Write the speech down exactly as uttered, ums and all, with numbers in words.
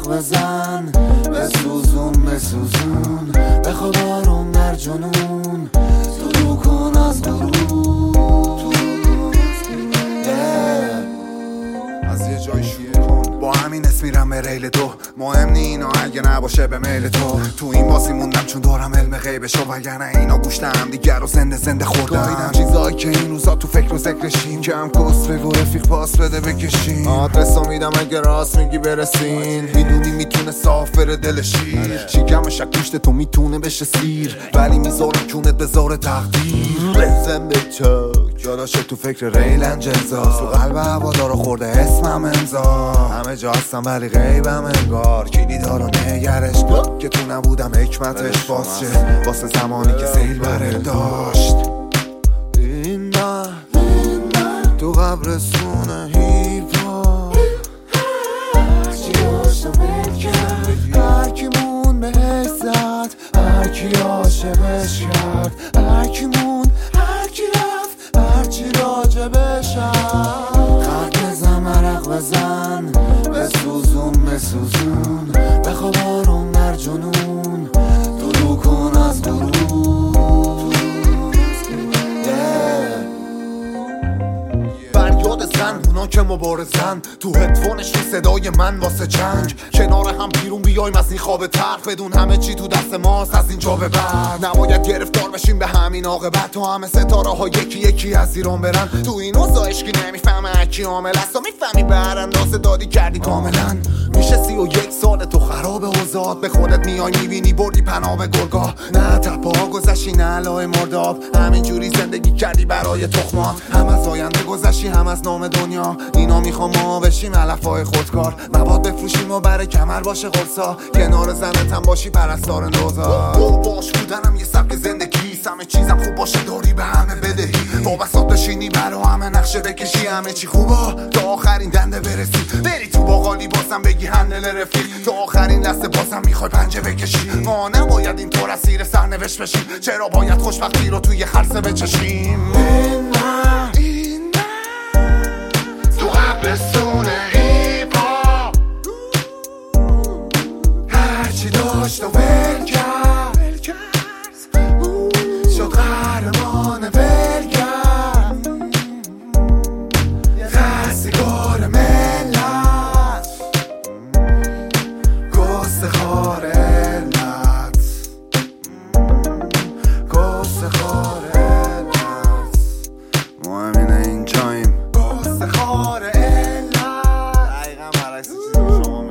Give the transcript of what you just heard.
عرق بزن، بسوزون بسوزون بخواب آروم در جنون، طلوع کن از غروب. از یه جای شروع کن، با همین اسم میرم به ریل دو. مهم نی اینا اگه نباشه به میل تو. تو این بازی موندم چون دارم علم غیبشو، وگرنه اینا گوشتم دیگر رو زنده زنده خوردم. چیزایی که این روزا تو فکر و ذکرشیم، کم کس بگو رفیق پاس بده بکشیم. آدرسو میدم اگه راست میگی برسین، میدونی میتونه صاف بره دل شیر. شکمش گوشت تو میتونه بشه سیر، ولی میذارم کونت بذاره تقدیر. بزن به چاک جاداشه تو فکر ریل انجلزا، تو قلب هوادارو خورده اسمم امضا. همه جا هستم ولی غیبم انگار، کلی دارو نگرش کن که تو نبودم حکمتش باز شه، واسه زمانی که سیل برم داشت. این من تو قبرستون هیپا، هرچی داشتم بل کرد، هرکی مون بهش زد، هرکی عاشقش کرد، هرکی مون هرکی رفت، هرچی راجبش هست. خط بزن عرق بزن، بسوزون بسوزون بخواب آروم در جنون، طلوع کن از غروب. فریاد زن اونا که مبارزن، تو هدفونش رو صدای من واسه جنگ. کنار هم بیرون بیایم از این خواب تلخ، بدون همه چی تو دست ماست از اینجا به بعد. نباید گرفتار بشیم به همین عاقبت، تو همه ستاره ها یکی یکی از ایران برن. تو این اوضاع عشقی نمیفهمه اکی عامل است، تو میفهمی بر اندازه دادی کردی کاملا. میشه سی و یک سال تو خراب اوضاعت، به خودت میای میبینی بردی پناه به گرگاه. نه تپا گذشتی نه علای مرداب، همینجوری زندگی کردی برای تخمات. هم از آینده گذشتی هم از نام دنیا، اینا میخوام ما بشیم علفای خودکار. مواد بفروشیم و برای کمر باشه قرصا، کنار زنت هم باشی پرستار نوزا. باش بودنم یه سبک زندگی، همه چیزم خوب باشه داری به همه بدهی. با بساط بشینی برا همه نقشه بکشی، همه چی خوبا تا آخرین دنده برسی. بری تو باقالی بازم بگی هندل رفیق، تا آخرین لحظه بازم میخوای پنجه بکشی. ما نباید اینطور اسیر سرنوشت بشیم، چرا باید خوشبختی رو توی خرسه بچشیم. این من این من تو قبرستون هیپا، هرچی داشت و ول کرد، شد قهرمان ولگرد، رستگار ملت، گسته خار علت، گسته خار علت. ما همینه اینجاییم، گسته خار علت. دقیقا برعکس چیزی که شما